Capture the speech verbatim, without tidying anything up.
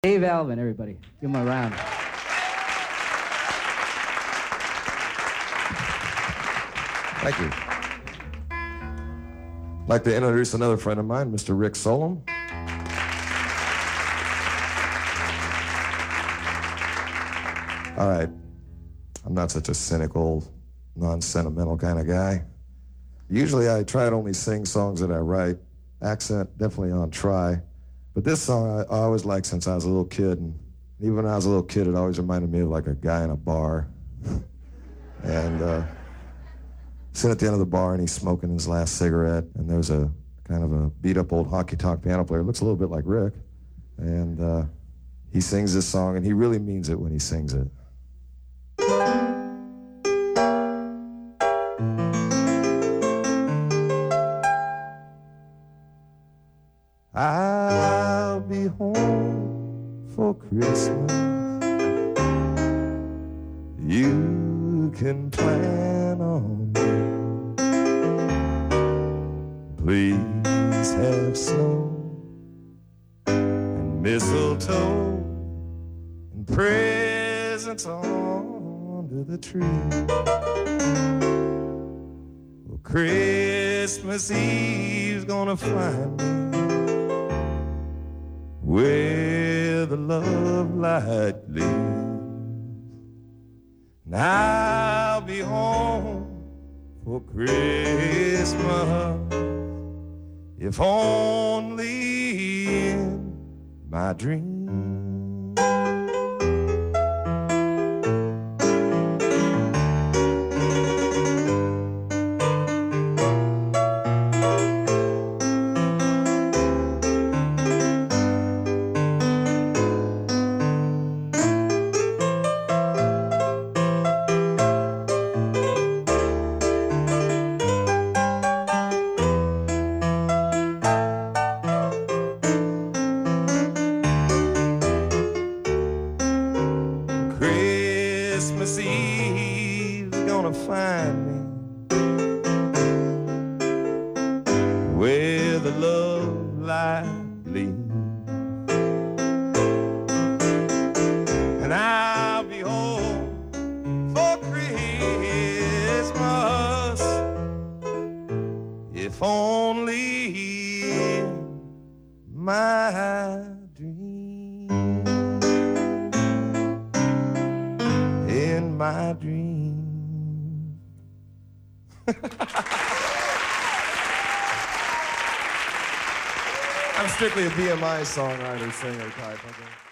Dave Alvin, everybody. Give him a round. Thank you. I'd like to introduce another friend of mine, Mister Rick Solem. All right. I'm not such a cynical, non-sentimental kind of guy. Usually I try to only sing songs that I write. Accent, definitely on try. But this song I, I always liked since I was a little kid. And even when I was a little kid, it always reminded me of like a guy in a bar. and uh, sitting at the end of the bar and he's smoking his last cigarette. And there's a kind of a beat-up old honky-tonk piano player. Looks a little bit like Rick. And uh, he sings this song, and he really means it when he sings it. I'll be home for Christmas. You can plan on me. Please have snow and mistletoe and presents under the tree. Well, Christmas Eve's gonna find me where the love light gleams. And I'll be home for Christmas, if only in my dreams. Christmas Eve's gonna find me where the love light gleams. And I'll be home for Christmas, if only in my dreams. In my dreams. I'm strictly a B M I songwriter, singer type. Okay?